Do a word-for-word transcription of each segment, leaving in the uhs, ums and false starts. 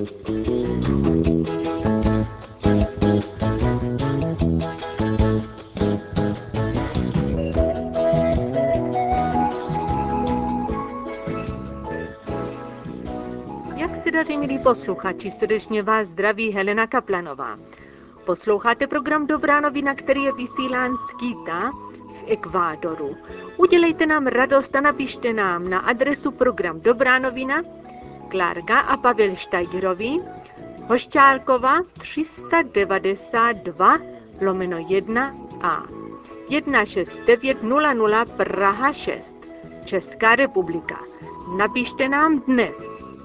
Jak se daří, milí posluchači, srdečně vás zdraví Helena Kaplanová. Posloucháte program Dobrá novina, který je vysílán z Quita v Ekvádoru. Udělejte nám radost a napište nám na adresu program Dobrá novina, Klárka a Pavel Štajgerovi, Hošťálkova tři sta devadesát dva lomeno jedna a jedna šest devět nula nula Praha šest, Česká republika. Napište nám dnes.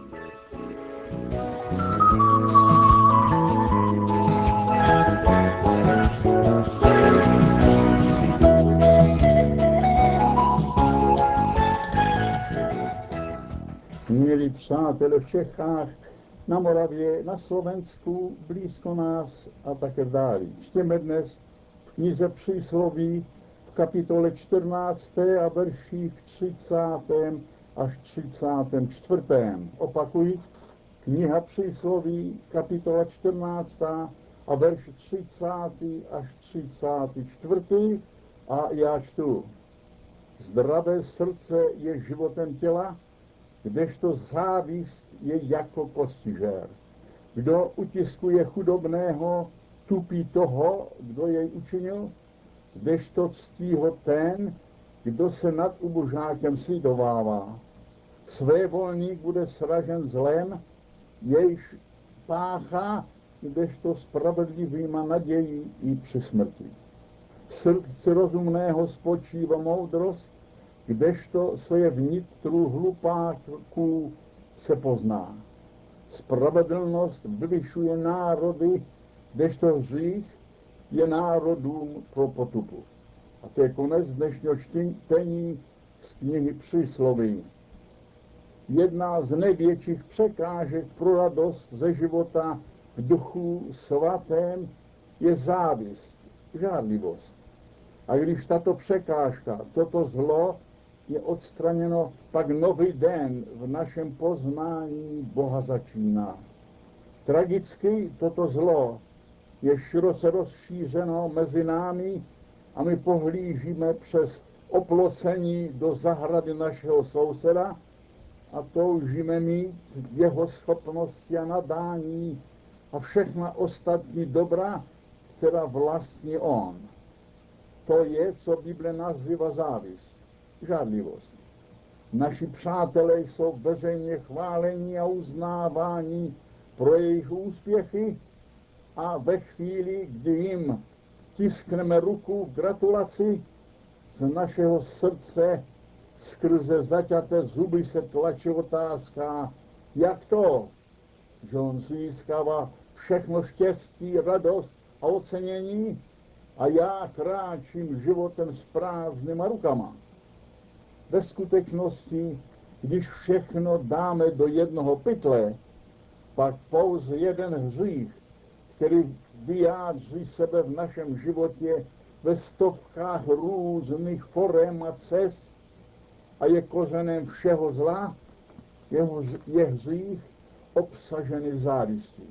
Milí přátelé v Čechách, na Moravě, na Slovensku, blízko nás a také dále. Čteme dnes v knize Přísloví v kapitole čtrnácté a verších třicátém až třicátém čtvrtém. Opakuji, kniha Přísloví, kapitola čtrnáctá a verš třicátý až třicátý čtvrtý a já čtu. Zdravé srdce je životem těla, kdežto závist je jako kostižér. Kdo utiskuje chudobného, tupí toho, kdo jej učinil, kdežto ctí ho ten, kdo se nad ubožákem slidovává. Svévolník bude sražen zlem, jejž páchá, kdežto spravedlivý má naději i při smrti. V srdci rozumného spočívá moudrost, kdežto co je vnitru hlupáků se pozná. Spravedlnost vyvyšuje národy, kdežto hřích je národům pro potupu. A to je konec dnešního čtení z knihy Přísloví. Jedna z největších překážek pro radost ze života v duchu svatém je závist, žárlivost. A když tato překážka, toto zlo je odstraněno, pak nový den v našem poznání Boha začíná. Tragicky toto zlo je široce rozšířeno mezi námi a my pohlížíme přes oplocení do zahrady našeho souseda a toužíme mít jeho schopnosti a nadání a všechna ostatní dobra, která vlastní on. To je, co Bible nazývá závist, žárlivost. Naši přátelé jsou veřejně chválení a uznávání pro jejich úspěchy a ve chvíli, kdy jim tiskneme ruku v gratulaci, z našeho srdce skrze zaťaté zuby se tlačí otázka, jak to, že on získává všechno štěstí, radost a ocenění a já kráčím životem s prázdnýma rukama. Ve skutečnosti, když všechno dáme do jednoho pytle, pak pouze jeden hřích, který vyjádří sebe v našem životě ve stovkách různých forem a cest a je kořenem všeho zla, je hřích obsažený závistí.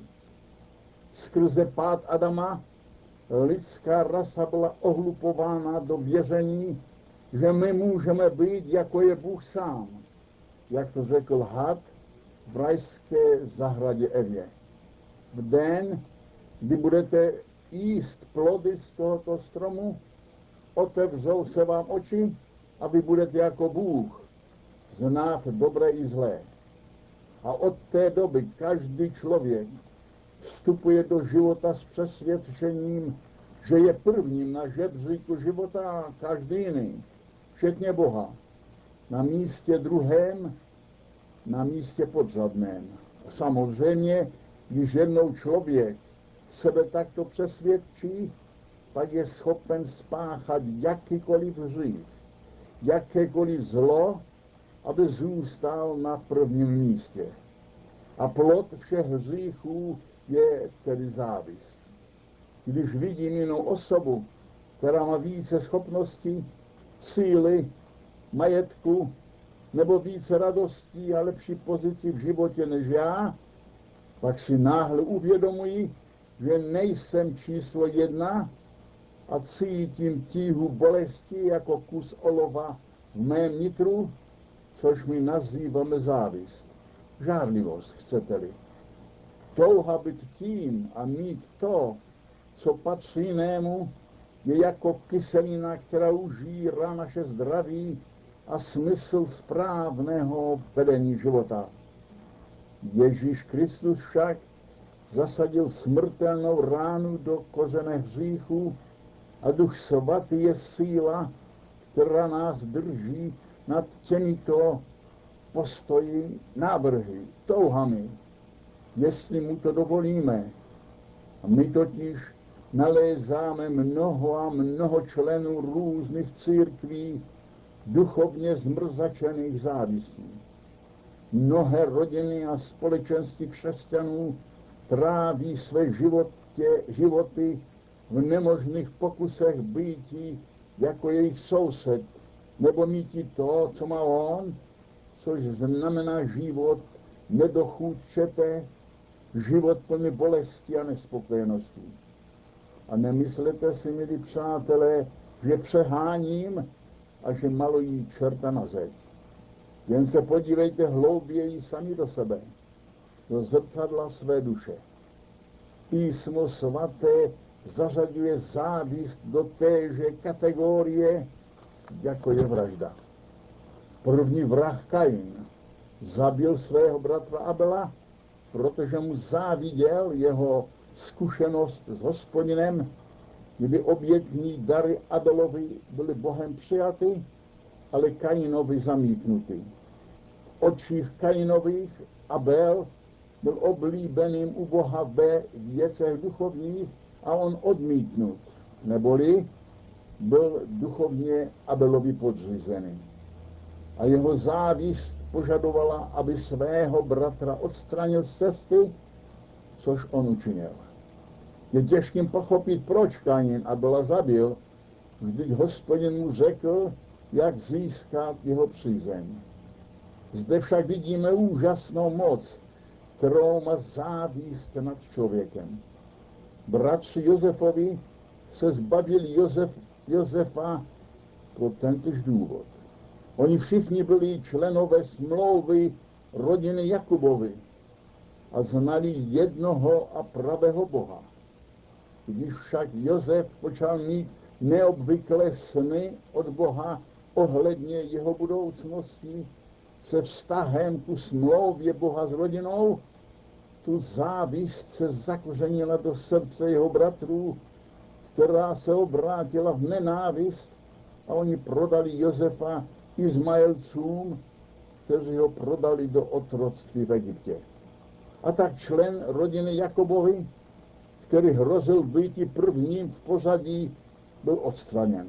Skrze pád Adama lidská rasa byla ohlupována do věření, že my můžeme být, jako je Bůh sám, jak to řekl had v rajské zahradě Evě. V den, kdy budete jíst plody z tohoto stromu, otevřou se vám oči a vy budete jako Bůh znát dobré i zlé. A od té doby každý člověk vstupuje do života s přesvědčením, že je prvním na žebříku života a každý jiný, včetně Boha, na místě druhém, na místě podřadném. A samozřejmě, když jednou člověk sebe takto přesvědčí, pak je schopen spáchat jakýkoliv hřích, jakékoliv zlo, aby zůstal na prvním místě. A plod všech hříchů je tedy závist. Když vidím jinou osobu, která má více schopností, síly, majetku, nebo více radostí a lepší pozici v životě než já, Pak si náhle uvědomuji, že nejsem číslo jedna a cítím tíhu bolesti jako kus olova v mém nitru, což my nazýváme závist. Žárlivost, chcete-li. Touha být tím a mít to, co patří jinému, je jako kyselina, která užírá naše zdraví a smysl správného vedení života. Ježíš Kristus však zasadil smrtelnou ránu do kořene hříchu a Duch Svatý je síla, která nás drží nad těmito postoji, návrhy, touhami, jestli mu to dovolíme. A my totiž nalézáme mnoho a mnoho členů různých církví, duchovně zmrzačených závistí. Mnohé rodiny a společenství křesťanů tráví své životě, životy v nemožných pokusech býtí jako jejich soused, nebo míti to, co má on, což znamená život nedochůdčete, život plný bolesti a nespokojenosti. A nemyslete si, milí přátelé, že přeháním a že malují čerta na zeď. Jen se podívejte hlouběji sami do sebe, do zrcadla své duše. Písmo svaté zařaduje závist do téže kategorie, jako je vražda. První vrah Kain zabil svého bratra Abela, protože mu záviděl jeho zkušenost s Hospodinem, kdy obětní dary Abelovi byly Bohem přijaty, ale Kainovi zamítnuty. V očích Kainových Abel byl oblíbeným u Boha ve věcech duchovních a on odmítnut, neboli byl duchovně Abelovi podřízený. A jeho závist požadovala, aby svého bratra odstranil z cesty, což on učinil. Je těžkým pochopit, proč Kain Abela zabil, vždyť Hospodin mu řekl, jak získat jeho přízeň. Zde však vidíme úžasnou moc, kterou má závist nad člověkem. Bratři Josefovi se zbavili Josef, Josefa pro tentož důvod. Oni všichni byli členové smlouvy rodiny Jakubovi a znali jednoho a pravého Boha. Když však Josef počal mít neobvyklé sny od Boha ohledně jeho budoucnosti se vztahem ku smlouvě Boha s rodinou, tu závist se zakořenila do srdce jeho bratrů, která se obrátila v nenávist a oni prodali Josefa Izmaelcům, kteří ho prodali do otroctví v Egyptě. A tak člen rodiny Jakobovi, který hrozil býti prvním v pořadí, byl odstraněn.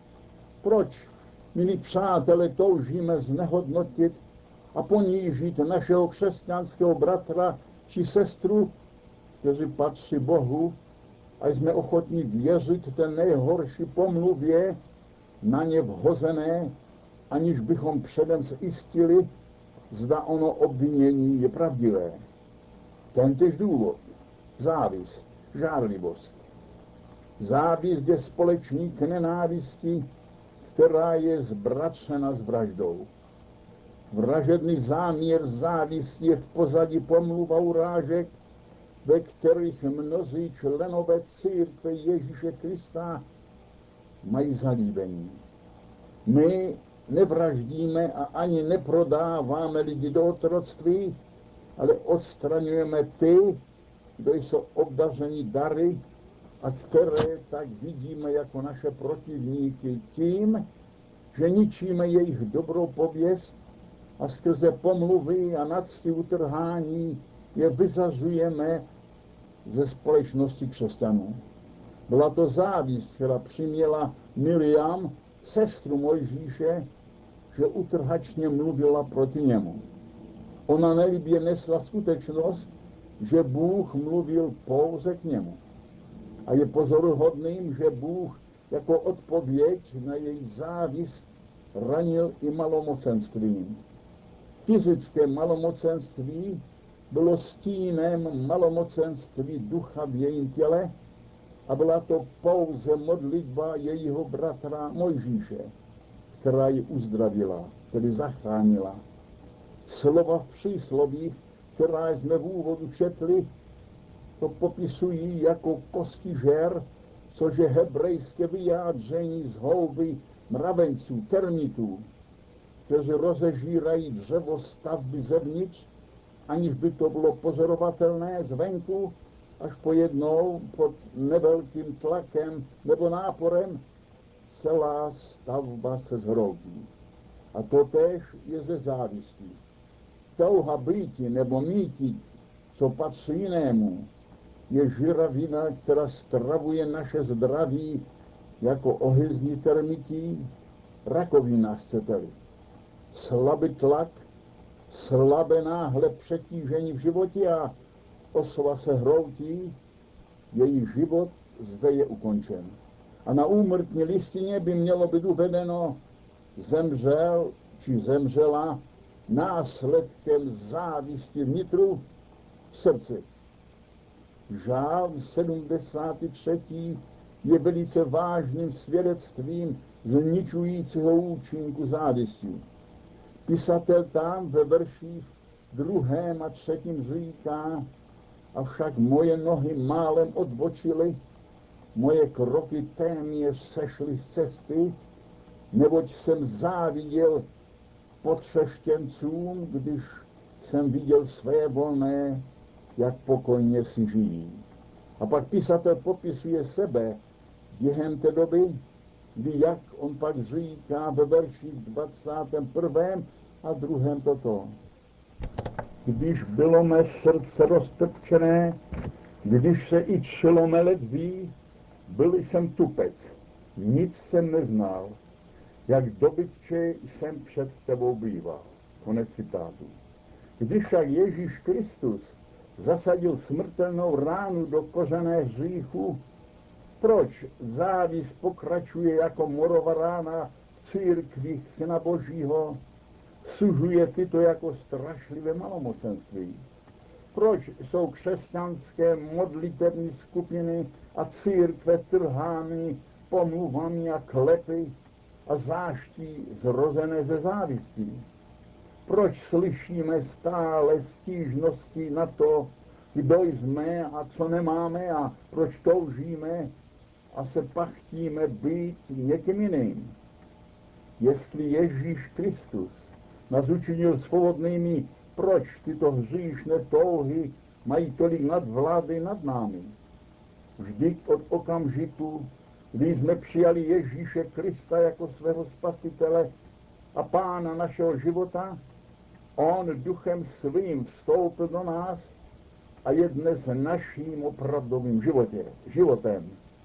Proč, milí přátelé, toužíme znehodnotit a ponížit našeho křesťanského bratra či sestru, kteří patří Bohu, a jsme ochotní věřit té nejhorší pomluvě na ně vhozené, aniž bychom předem zjistili, zda ono obvinění je pravdivé. Tentéž důvod, závist, žárlivost. Závist je společník nenávisti, která je zbratřena s vraždou. Vražedný záměr závisti je v pozadí pomluv a urážek, ve kterých mnozí členové církve Ježíše Krista mají zalíbení. My nevraždíme a ani neprodáváme lidi do otroctví, ale odstraňujeme ty, kdo jsou obdařeni dary a které tak vidíme jako naše protivníky tím, že ničíme jejich dobrou pověst a skrze pomluvy a nadsti utrhání je vyzařujeme ze společnosti křesťanů. Byla to závist, která přiměla Miriam, sestru Mojžíše, že utrhačně mluvila proti němu. Ona nelibě nesla skutečnost, že Bůh mluvil pouze k němu. A je pozoruhodným, že Bůh jako odpověď na její závist ranil i malomocenstvím. Fyzické malomocenství bylo stínem malomocenství ducha v jejím těle a byla to pouze modlitba jejího bratra Mojžíše, která ji uzdravila, tedy zachránila. Slova v příslovích, která jsme v úvodu četli, to popisují jako kostižer, což je hebrejské vyjádření z houby mravenců, termitů, kteří rozežírají dřevo stavby zevnitř, aniž by to bylo pozorovatelné zvenku, až pojednou pod nevelkým tlakem nebo náporem celá stavba se zhroutí. A to též je ze závistí. Touha býti nebo míti, co patří jinému, je žiravina, která stravuje naše zdraví jako ohyzní termití, rakovina, chcete-li. Slabý tlak, slabé náhle přetížení v životě a osoba se hroutí, její život zde je ukončen. A na úmrtní listině by mělo být uvedeno zemřel či zemřela následkem závisti vnitru v srdci. Žálm sedmdesátý třetí je velice vážným svědectvím zničujícího účinku závisti. Pisatel tam ve verších druhém a třetím říká: avšak moje nohy málem odbočily, moje kroky téměř sešly z cesty, neboť jsem záviděl potřeštěncům, když jsem viděl své volné, jak pokojně si žijí. A pak pisatel popisuje sebe během té doby, kdy, jak on pak říká ve verši dvacátém prvním a druhém toto. Když bylo mé srdce roztrpčené, když se i třelo mé ledví, byl jsem tupec, nic jsem neznal, jak dobytče jsem před tebou býval. Konec citátu. Když však Ježíš Kristus zasadil smrtelnou ránu do kořene hříchu, proč závist pokračuje jako morová rána v církvích Syna Božího, sužuje tyto jako strašlivé malomocenství? Proč jsou křesťanské modlitevní skupiny a církve trhány pomluvami a klepy a záští zrozené ze závistí? Proč slyšíme stále stížnosti na to, kdo jsme a co nemáme a proč toužíme a se pachtíme být někým jiným? Jestli Ježíš Kristus nás učinil svobodnými, proč tyto hříšné touhy mají tolik nadvlády nad námi? Vždyť od okamžiku, kdy jsme přijali Ježíše Krista jako svého spasitele a pána našeho života, on duchem svým vstoupil do nás a je dnes naším opravdovým životě, životem.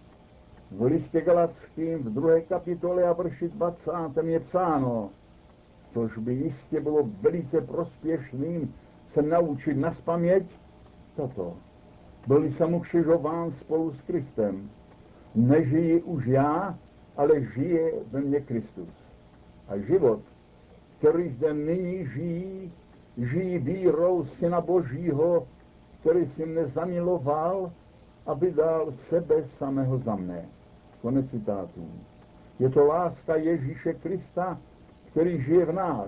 V listě Galackým v druhé kapitole a verši dvacátém je psáno, což by jistě bylo velice prospěšným se naučit nazpaměť toto. Byl jsem ukřižován spolu s Kristem. Nežijí už já, ale žije ve mně Kristus. A život, který zde nyní žijí, žijí vírou Syna Božího, který si mne zamiloval a vydal sebe samého za mne. Konec citátu. Je to láska Ježíše Krista, který žije v nás.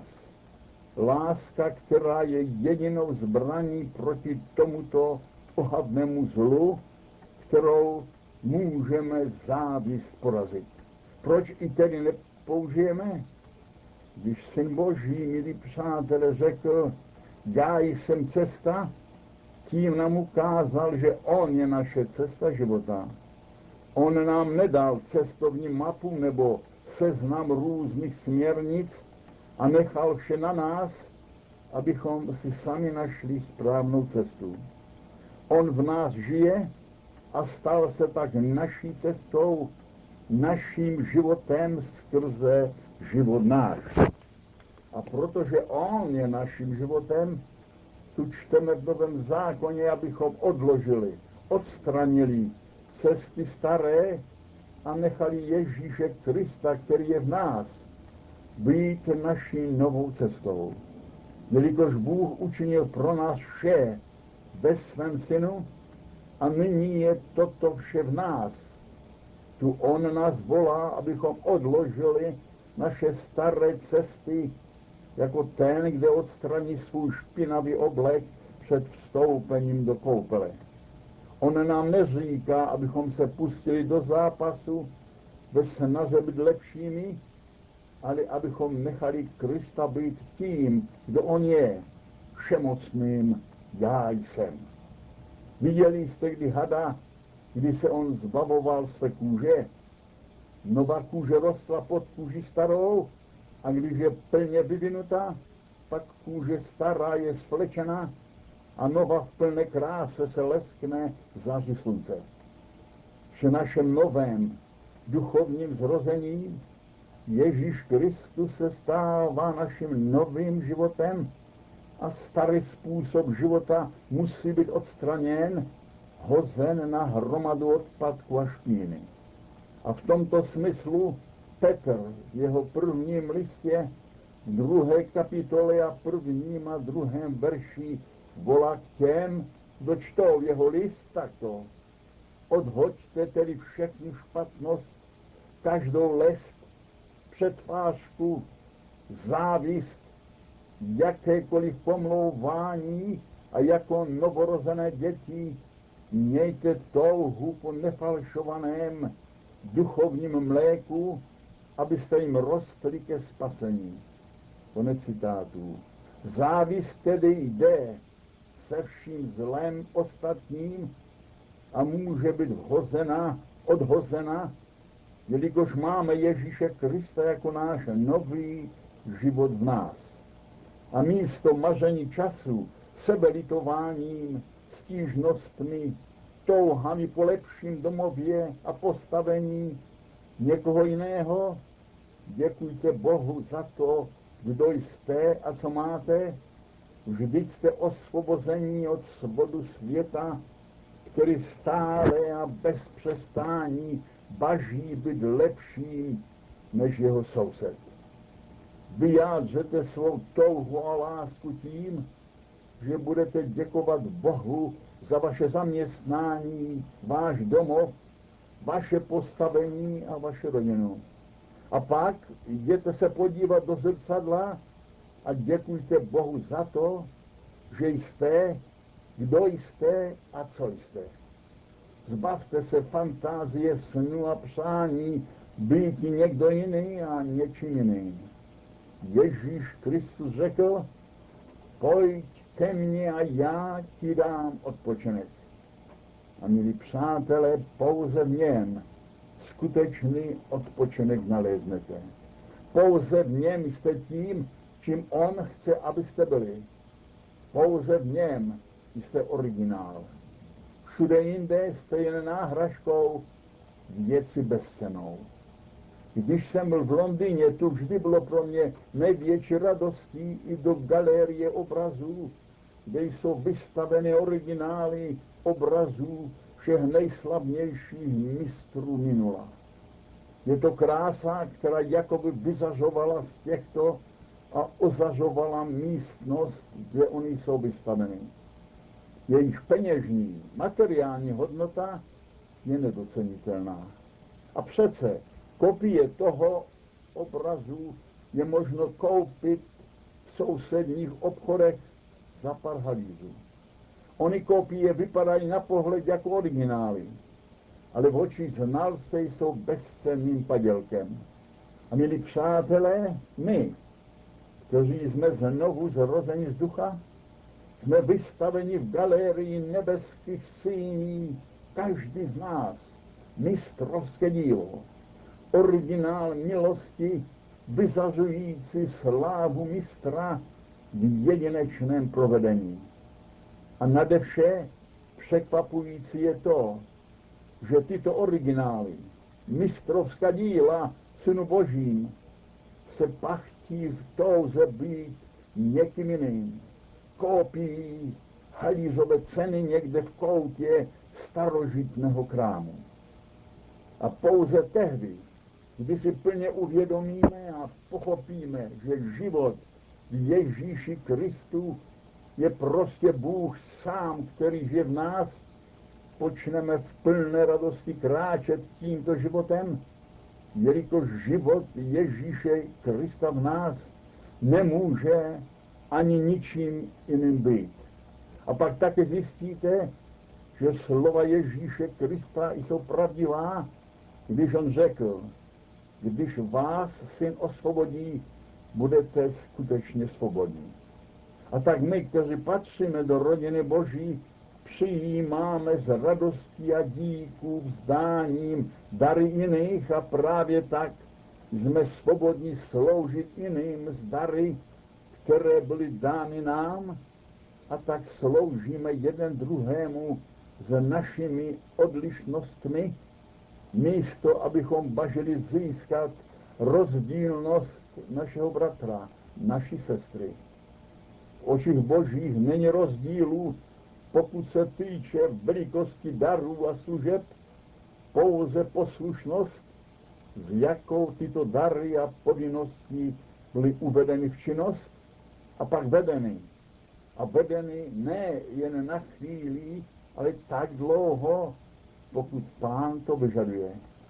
Láska, která je jedinou zbraní proti tomuto ohavnému zlu, kterou můžeme závist porazit. Proč i tedy nepoužijeme? Když Syn Boží, milí přátelé, řekl, já jsem cesta, tím nám ukázal, že on je naše cesta života. On nám nedal cestovní mapu nebo seznam různých směrnic a nechal vše na nás, abychom si sami našli správnou cestu. On v nás žije a stal se tak naší cestou, naším životem skrze život náš. A protože on je naším životem, tu čteme v Novém zákoně, abychom odložili, odstranili cesty staré a nechali Ježíše Krista, který je v nás, být naší novou cestou. jelikož Bůh učinil pro nás vše ve svém synu a nyní je toto vše v nás. Tu on nás volá, abychom odložili naše staré cesty, jako ten, kde odstraní svůj špinavý oblek před vstoupením do koupele. On nám neříká, abychom se pustili do zápasu ve snaze být lepšími, ale abychom nechali Krista být tím, kdo on je, všemocným já jsem. Viděli jste kdy hada, kdy se on zbavoval své kůže? Nová kůže rostla pod kůži starou a když je plně vyvinutá, pak kůže stará je svlečena a nová v plné kráse se leskne v záři slunce. Při našem novém duchovním zrození Ježíš Kristus se stává naším novým životem a starý způsob života musí být odstraněn, hozen na hromadu odpadku a špíny. A v tomto smyslu Petr v jeho prvním listě, v druhé kapitole a prvním a druhém verši volá k těm, kdo čtou jeho list takto. Odhoďte tedy všechnu špatnost, každou lest, předvážku, závist, jakékoliv pomlouvání a jako novorozené děti mějte touhu po nefalšovaném duchovním mléku, abyste jim rostli ke spasení. Konec citátu. Závist tedy jde se vším zlem ostatním a může být hozena, odhozena, jelikož máme Ježíše Krista jako náš nový život v nás. A místo maření času, sebelitováním, stížnostmi, touhami po lepším domově a postavení někoho jiného, děkujte Bohu za to, kdo jste a co máte. Vždyť jste osvobození od svobodu světa, který stále a bez přestání baží být lepším než jeho soused. Vyjádřete svou touhu a lásku tím, že budete děkovat Bohu za vaše zaměstnání, váš domov, vaše postavení a vaše rodinu. A pak jděte se podívat do zrcadla a děkujte Bohu za to, že jste, kdo jste a co jste. Zbavte se fantázie, snu a přání být někdo jiný a něčím jiným. Ježíš Kristus řekl, pojď ke mně a já ti dám odpočinek. A milí přátelé, pouze v něm skutečný odpočinek naleznete. Pouze v něm jste tím, čím on chce, abyste byli. Pouze v něm jste originál. Všude jinde jste jen náhražkou, věci bezcennou. Když jsem byl v Londýně, to vždy bylo pro mě největší radostí i do galerie obrazů, kde jsou vystaveny originály obrazů všech nejslavnějších mistrů minula. Je to krása, která jakoby vyzařovala z těchto a ozařovala místnost, kde oni jsou vystaveny. Jejich peněžní, materiální hodnota je nedocenitelná. A přece kopie toho obrazu je možno koupit v sousedních obchodech za pár halířů. Ony kopie vypadají na pohled jako originály, ale v očích znalce jsou bezcenným padělkem. A milí přátelé, my, kteří jsme znovu zrozeni z ducha, jsme vystaveni v galerii nebeských síní, každý z nás, mistrovské dílo, originál milosti, vyzařující slávu mistra v jedinečném provedení. A nade vše překvapující je to, že tyto originály, mistrovská díla Synu Božím, se pachtí v touze být někým jiným. Kopií halířové ceny někde v koutě starožitného krámu. A pouze tehdy, kdy si plně uvědomíme a pochopíme, že život v Ježíši Kristu je prostě Bůh sám, který žije v nás, počneme v plné radosti kráčet tímto životem, jelikož život Ježíše Krista v nás nemůže ani ničím jiným být. A pak také zjistíte, že slova Ježíše Krista jsou pravdivá, když on řekl, když vás Syn osvobodí, budete skutečně svobodní. A tak my, kteří patříme do rodiny Boží, přijímáme s radostí a díku vzdáním dary jiných a právě tak jsme svobodní sloužit jiným z dary, které byly dány nám, a tak sloužíme jeden druhému s našimi odlišnostmi, místo abychom bažili získat rozdílnost našeho bratra, naší sestry. V očích Božích není rozdílů, pokud se týče velikosti darů a služeb, pouze poslušnost, s jakou tyto dary a povinnosti byly uvedeny v činnost a pak vedeny. A vedeny ne jen na chvíli, ale tak dlouho, pokud Pán to vyžaduje.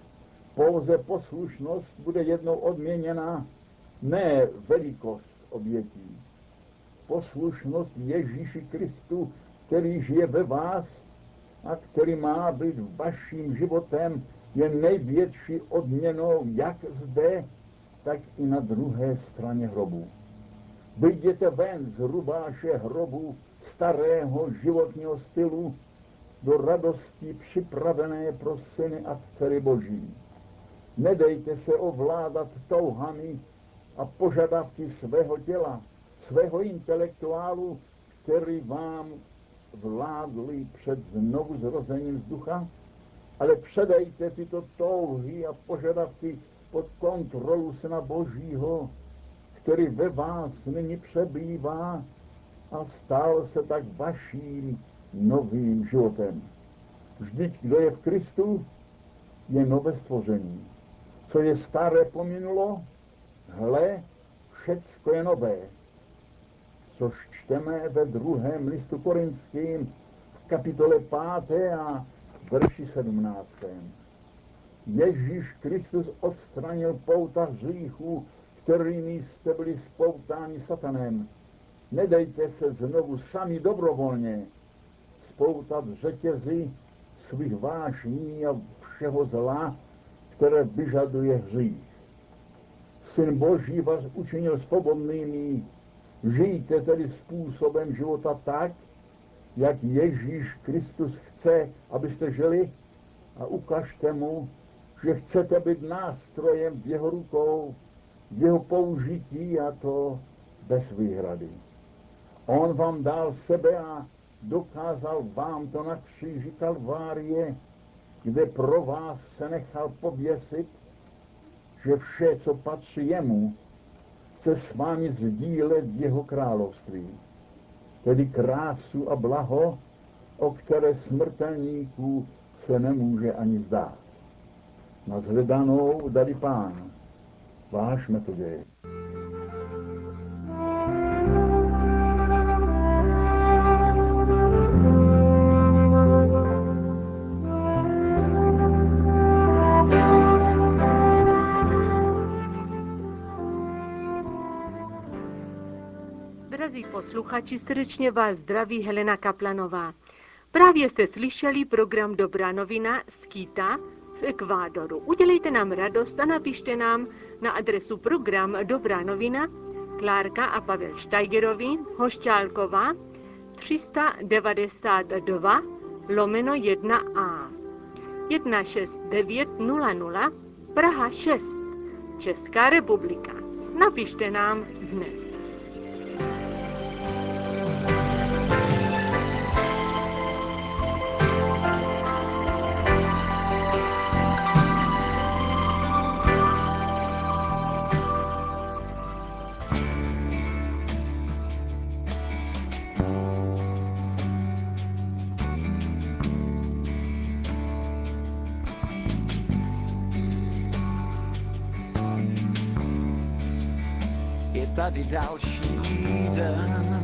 Pouze poslušnost bude jednou odměněna, ne velikost obětí. Poslušnost Ježíši Kristu, který žije ve vás a který má být vaším životem, je největší odměnou jak zde, tak i na druhé straně hrobu. Vyjděte ven z rubáše hrobu starého životního stylu do radosti připravené pro syny a dcery Boží. Nedejte se ovládat touhami a požadavky svého těla, svého intelektuálu, který vám vládli před znovu zrozením z ducha, ale předejte tyto touhy a požadavky pod kontrolu Syna Božího, který ve vás nyní přebývá a stal se tak vaším novým životem. Vždyť, kdo je v Kristu, je nové stvoření. Co je staré pominulo, hle, všecko je nové. Což čteme ve druhém listu Korinským v kapitole páté a verši sedmnáctém. Ježíš Kristus odstranil pouta hříchů, kterými jste byli spoutáni satanem. Nedejte se znovu sami dobrovolně spoutat řetězy svých vášní a všeho zla, které vyžaduje hřích. Syn Boží vás učinil svobodnými, žijte tedy způsobem života tak, jak Ježíš Kristus chce, abyste žili, a ukažte mu, že chcete být nástrojem v jeho rukou, v jeho použití, a to bez výhrady. On vám dal sebe a dokázal vám to na kříži Kalvárie, kde pro vás se nechal pověsit, že vše, co patří jemu, se s vámi sdílet v jeho království. Tedy krásu a blaho, o které smrtelníků se nemůže ani zdát. Na shledanou dali Pán, váš Metoděj. Drazí posluchači, srdečně vás zdraví Helena Kaplanová. Právě jste slyšeli program Dobrá novina z Quita v Ekvádoru. Udělejte nám radost a napište nám na adresu program Dobrá novina, Klárka a Pavel Štajgerovi, Hošťálková, tři sta devadesát dva lomeno jedna a jedna šest devět nula nula Praha šest, Česká republika. Napište nám dnes. tady další den,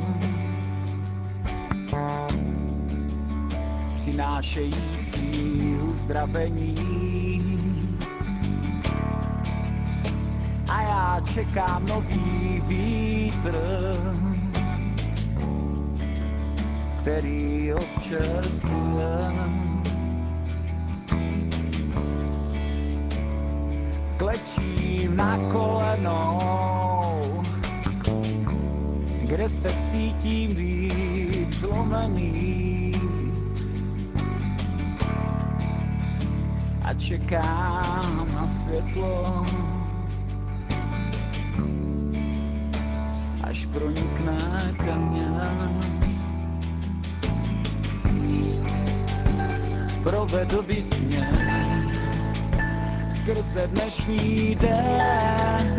přinášející uzdravení. A já čekám nový vítr, který občerstvuje. Klečím na kolenou, kde se cítím být zlomený, a čekám na světlo, až pronikne ke mně. Provedl bys mě skrze dnešní den,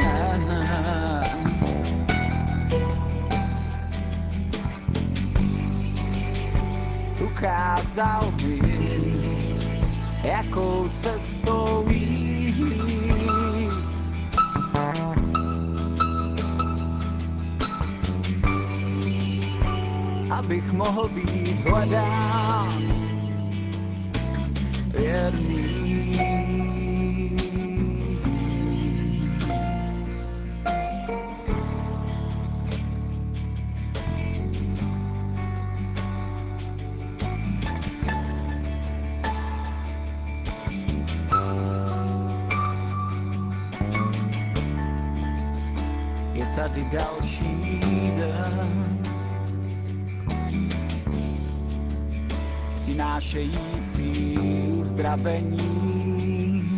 ukázal mi, jakou cestou jít. Abych mohl být hledán věrný. Je tady další den, přinášející uzdravení.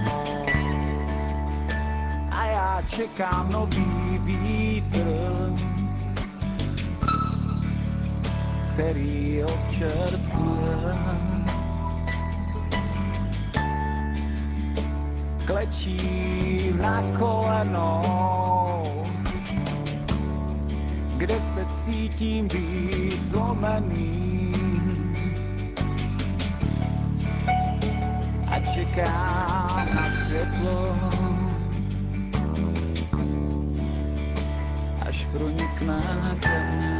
A já čekám nový vítr, který občerstvuje. Klečím na kolenou, kde se cítím být zlomený, a čekám na světlo, až pronikne ke mně.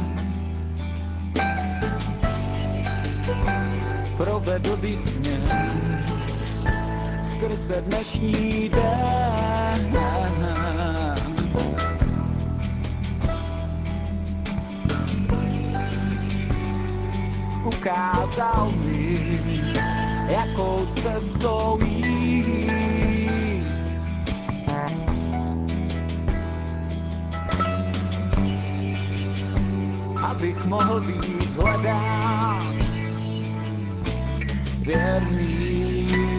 Provedl bys mě skrze dnešní den, ukázal mi, jakou cestou jít. Abych mohl být hledán věrný.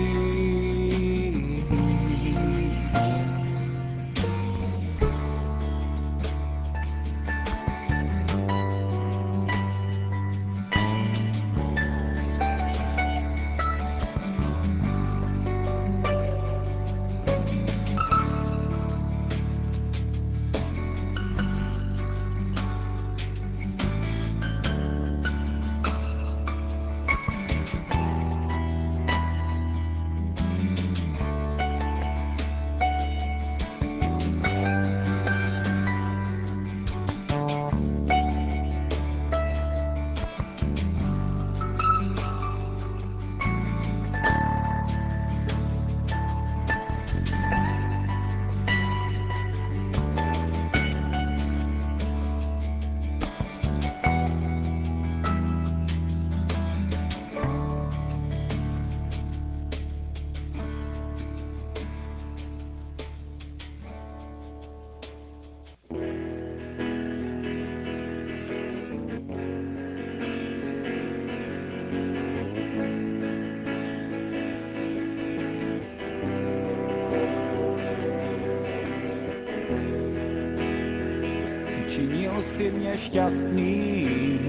Učinil si mě šťastný,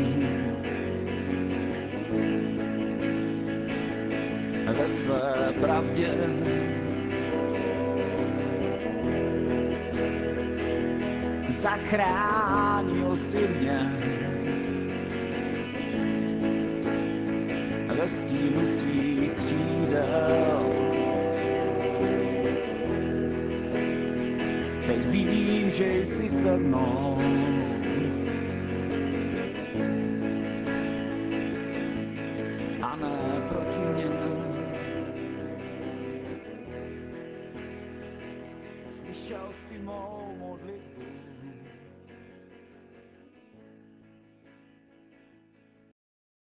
ve své pravdě. Zachránil si mě ve stínu svých křídel. Teď vím, vím, že jsi se mnou. A ne proti mně. Slyšel jsi mou modlitbu.